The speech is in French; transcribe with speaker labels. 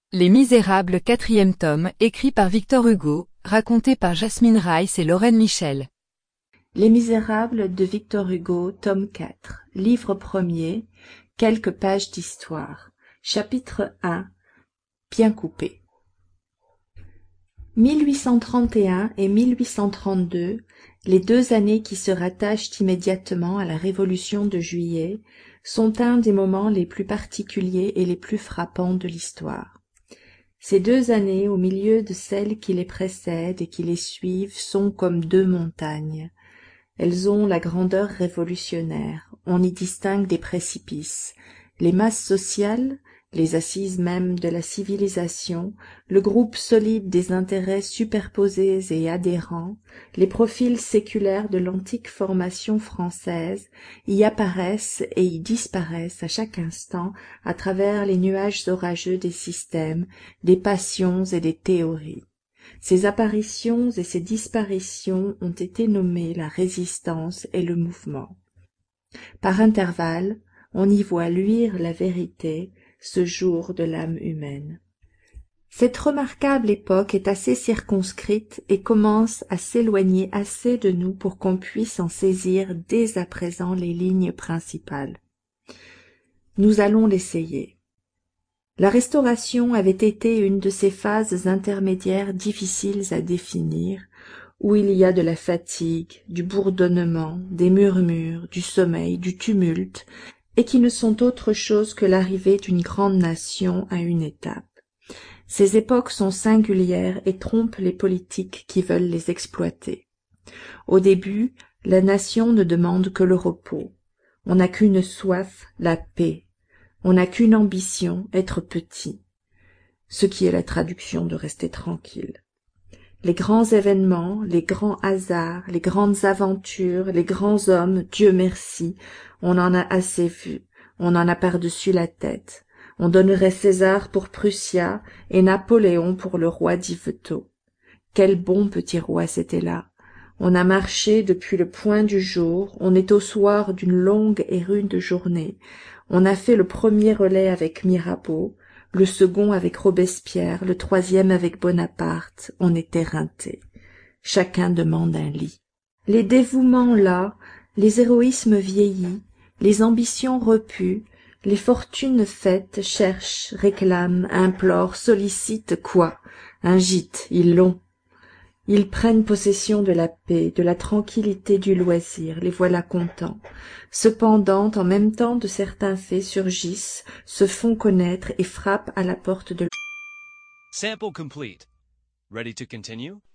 Speaker 1: Les Misérables, 4e tome, écrit par Victor Hugo, raconté par Jasmine Rice et Lorraine Michel.
Speaker 2: Les Misérables de Victor Hugo, tome 4, livre premier, quelques pages d'histoire. Chapitre 1, bien coupé. 1831 et 1832, les 2 années qui se rattachent immédiatement à la Révolution de Juillet, sont un des moments les plus particuliers et les plus frappants de l'histoire. Ces 2 années, au milieu de celles qui les précèdent et qui les suivent, sont comme 2 montagnes. Elles ont la grandeur révolutionnaire, on y distingue des précipices, les masses sociales, les assises même de la civilisation, le groupe solide des intérêts superposés et adhérents, les profils séculaires de l'antique formation française, y apparaissent et y disparaissent à chaque instant à travers les nuages orageux des systèmes, des passions et des théories. Ces apparitions et ces disparitions ont été nommées la résistance et le mouvement. Par intervalles, on y voit luire la vérité, ce jour de l'âme humaine. Cette remarquable époque est assez circonscrite et commence à s'éloigner assez de nous pour qu'on puisse en saisir dès à présent les lignes principales. Nous allons l'essayer. La Restauration avait été une de ces phases intermédiaires difficiles à définir, où il y a de la fatigue, du bourdonnement, des murmures, du sommeil, du tumulte, et qui ne sont autre chose que l'arrivée d'une grande nation à une étape. Ces époques sont singulières et trompent les politiques qui veulent les exploiter. Au début, la nation ne demande que le repos. On n'a qu'une soif, la paix. On n'a qu'une ambition, être petit, ce qui est la traduction de rester tranquille. Les grands événements, les grands hasards, les grandes aventures, les grands hommes, Dieu merci, on en a assez vu, on en a par-dessus la tête. On donnerait César pour Prussia et Napoléon pour le roi d'Yvetot. Quel bon petit roi c'était là. On a marché depuis le point du jour, on est au soir d'une longue et rude journée. On a fait le premier relais avec Mirabeau, le second avec Robespierre, le troisième avec Bonaparte. On est éreinté. Chacun demande un lit. Les dévouements là, les héroïsmes vieillis, les ambitions repues, les fortunes faites cherchent, réclament, implorent, sollicitent quoi? Un gîte, ils l'ont. Ils prennent possession de la paix, de la tranquillité du loisir, les voilà contents. Cependant, en même temps de certains faits surgissent, se font connaître et frappent à la porte de...
Speaker 3: Sample complete. Ready to continue?